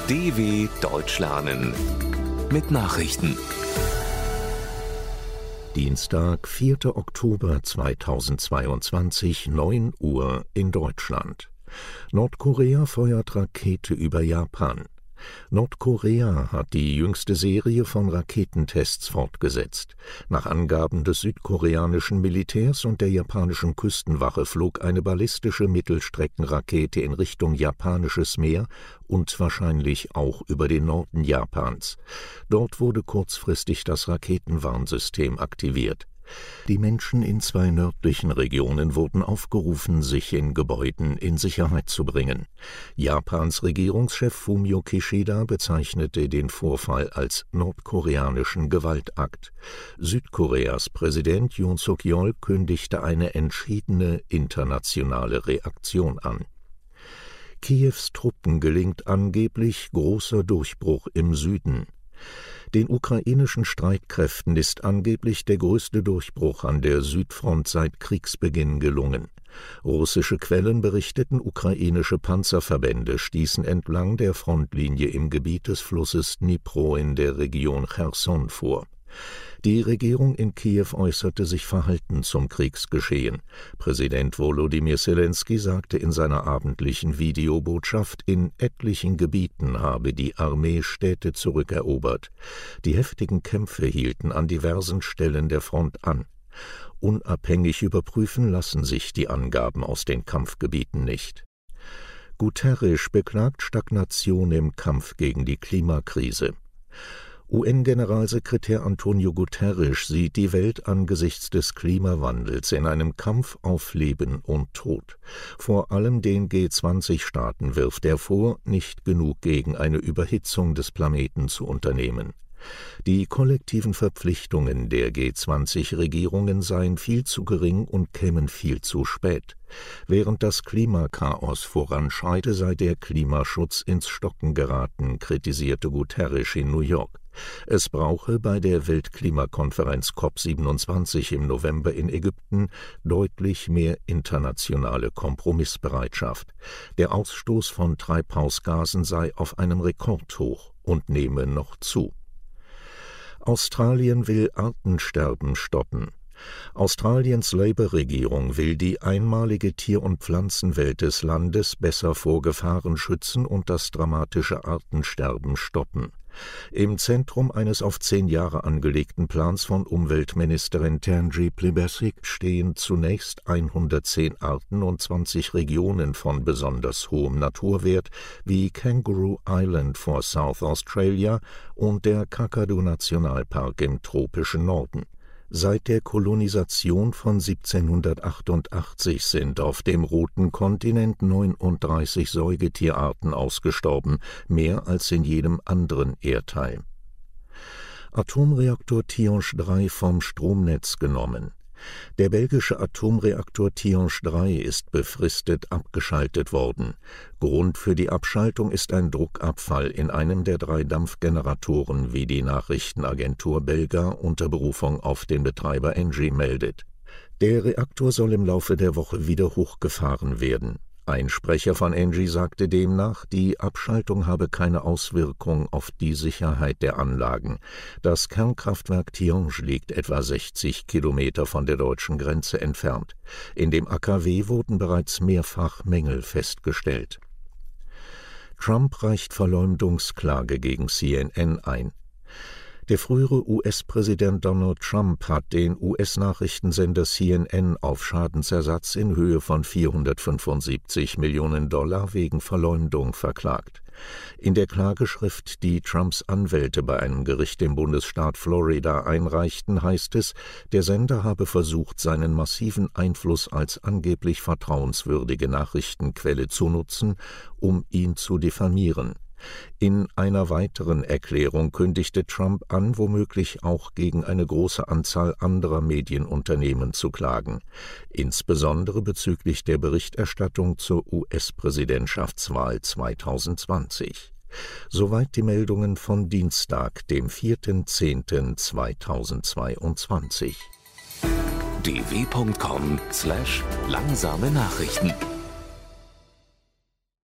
DW Deutsch lernen mit Nachrichten. Dienstag, 4. Oktober 2022, 9 Uhr in Deutschland. Nordkorea feuert Rakete über Japan. Nordkorea hat die jüngste Serie von Raketentests fortgesetzt. Nach Angaben des südkoreanischen Militärs und der japanischen Küstenwache flog eine ballistische Mittelstreckenrakete in Richtung japanisches Meer und wahrscheinlich auch über den Norden Japans. Dort wurde kurzfristig das Raketenwarnsystem aktiviert. Die Menschen in 2 nördlichen Regionen wurden aufgerufen, sich in Gebäuden in Sicherheit zu bringen. Japans Regierungschef Fumio Kishida bezeichnete den Vorfall als nordkoreanischen Gewaltakt. Südkoreas Präsident Yoon Suk-yeol kündigte eine entschiedene internationale Reaktion an. Kiews Truppen gelingt angeblich großer Durchbruch im Süden. Den ukrainischen Streitkräften ist angeblich der größte Durchbruch an der Südfront seit Kriegsbeginn gelungen. Russische Quellen berichteten, ukrainische Panzerverbände stießen entlang der Frontlinie im Gebiet des Flusses Dnipro in der Region Cherson vor. Die Regierung in Kiew äußerte sich verhalten zum Kriegsgeschehen. Präsident Volodymyr Zelensky sagte in seiner abendlichen Videobotschaft, in etlichen Gebieten habe die Armee Städte zurückerobert. Die heftigen Kämpfe hielten an diversen Stellen der Front an. Unabhängig überprüfen lassen sich die Angaben aus den Kampfgebieten nicht. Guterres beklagt Stagnation im Kampf gegen die Klimakrise. UN-Generalsekretär Antonio Guterres sieht die Welt angesichts des Klimawandels in einem Kampf auf Leben und Tod. Vor allem den G20-Staaten wirft er vor, nicht genug gegen eine Überhitzung des Planeten zu unternehmen. Die kollektiven Verpflichtungen der G20-Regierungen seien viel zu gering und kämen viel zu spät. Während das Klimakaos voranschreite, sei der Klimaschutz ins Stocken geraten, kritisierte Guterres in New York. Es brauche bei der Weltklimakonferenz COP27 im November in Ägypten deutlich mehr internationale Kompromissbereitschaft. Der Ausstoß von Treibhausgasen sei auf einem Rekordhoch und nehme noch zu. Australien will Artensterben stoppen. Australiens Labour-Regierung will die einmalige Tier- und Pflanzenwelt des Landes besser vor Gefahren schützen und das dramatische Artensterben stoppen. Im Zentrum eines auf 10 Jahre angelegten Plans von Umweltministerin Tanji Plibersek stehen zunächst 110 Arten und 20 Regionen von besonders hohem Naturwert wie Kangaroo Island vor South Australia und der Kakadu-Nationalpark im tropischen Norden. Seit der Kolonisation von 1788 sind auf dem roten Kontinent 39 Säugetierarten ausgestorben, mehr als in jedem anderen Erdteil. Atomreaktor Tihange 3 vom Stromnetz genommen. Der belgische Atomreaktor Tihange 3 ist befristet abgeschaltet worden. Grund für die Abschaltung ist ein Druckabfall in einem der 3 Dampfgeneratoren, wie die Nachrichtenagentur Belga unter Berufung auf den Betreiber Engie meldet. Der Reaktor soll im Laufe der Woche wieder hochgefahren werden. Ein Sprecher von Engie sagte demnach, die Abschaltung habe keine Auswirkung auf die Sicherheit der Anlagen. Das Kernkraftwerk Tihange liegt etwa 60 Kilometer von der deutschen Grenze entfernt. In dem AKW wurden bereits mehrfach Mängel festgestellt. Trump reicht Verleumdungsklage gegen CNN ein. Der frühere US-Präsident Donald Trump hat den US-Nachrichtensender CNN auf Schadensersatz in Höhe von $475 Millionen wegen Verleumdung verklagt. In der Klageschrift, die Trumps Anwälte bei einem Gericht im Bundesstaat Florida einreichten, heißt es, der Sender habe versucht, seinen massiven Einfluss als angeblich vertrauenswürdige Nachrichtenquelle zu nutzen, um ihn zu diffamieren. In einer weiteren Erklärung kündigte Trump an, womöglich auch gegen eine große Anzahl anderer Medienunternehmen zu klagen, insbesondere bezüglich der Berichterstattung zur US-Präsidentschaftswahl 2020. Soweit die Meldungen von Dienstag, dem 4.10.2022. dw.com/langsame Nachrichten